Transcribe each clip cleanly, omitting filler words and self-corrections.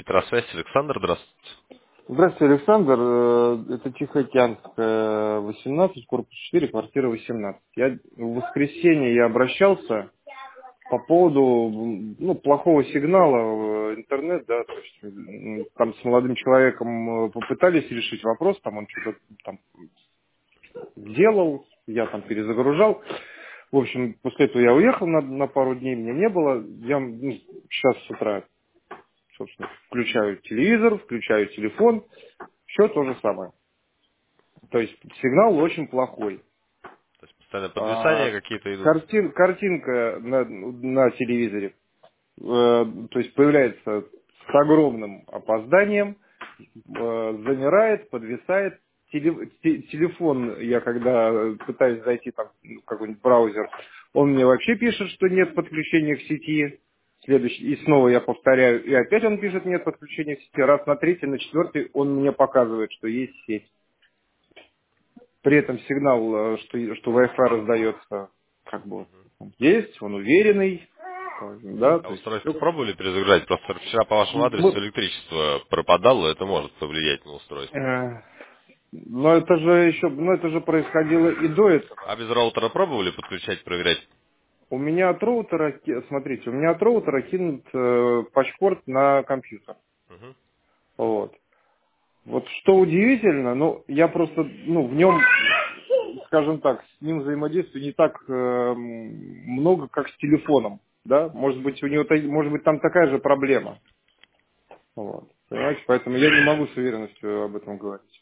Петросвязь, Александр, здравствуйте. Здравствуйте, Александр. Это Тихоокеанская, 18, корпус 4, квартира 18. В воскресенье я обращался по поводу плохого сигнала в интернет, да, то есть там с молодым человеком попытались решить вопрос, там он что-то там делал, я там перезагружал. В общем, после этого я уехал на пару дней, меня не было. Я сейчас с утра, собственно, включаю телевизор, включаю телефон, все то же самое. То есть сигнал очень плохой. То есть постоянно А, подвисания какие-то идут. картинка на телевизоре, то есть появляется с огромным опозданием, замирает, подвисает. Телефон, я когда пытаюсь зайти там в какой-нибудь браузер, он мне вообще пишет, что нет подключения к сети. Следующий, и снова я повторяю, и опять он пишет нет подключения к сети. Раз на третий, на четвертый он мне показывает, что есть сеть. При этом сигнал, что Wi-Fi раздается, как бы есть, он уверенный, да, А то есть устройство всё. пробовали перезагружать? Просто вчера по вашему адресу электричество пропадало, это может повлиять на устройство. Но это же еще, это же происходило и до этого. А без роутера пробовали подключать, проверять? У меня от роутера, смотрите, у меня от роутера кинут пачпорт на компьютер. Мгм. Вот. Вот что удивительно, я просто, в нем, скажем так, с ним взаимодействую не так много, как с телефоном, да, может быть, может быть, там такая же проблема, вот, понимаете, поэтому я не могу с уверенностью об этом говорить.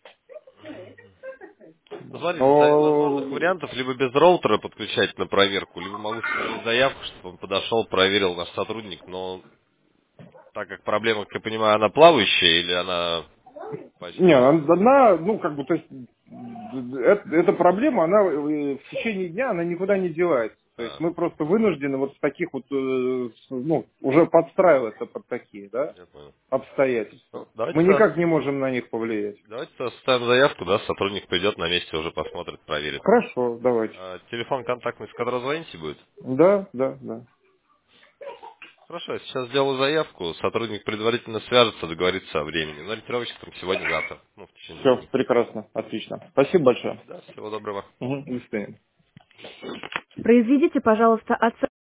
Ну, смотрите, из возможных Но, вариантов либо без роутера подключать на проверку, либо могу составить заявку, чтобы он подошел, проверил наш сотрудник, но так как проблема, как я понимаю, она плавающая или она не, почти... она, то есть, эта проблема, она в течение дня, она никуда не девается. То есть А, мы просто вынуждены вот в таких вот, уже подстраиваться под такие, да, я понял. Ну, обстоятельства. давайте Мы никак не можем на них повлиять. составим заявку, да, сотрудник придет на месте, уже посмотрит, проверит. Хорошо, давайте. Телефон контактный, с которого звоните, будет? Да, да, да. Хорошо, я сейчас сделаю заявку, сотрудник предварительно свяжется, договорится о времени. Но ориентировочно там сегодня-завтра, в течение двух Все, дней. прекрасно, отлично. Спасибо большое. Да, всего доброго. Мгм, до свидания. Произведите, пожалуйста, оценку.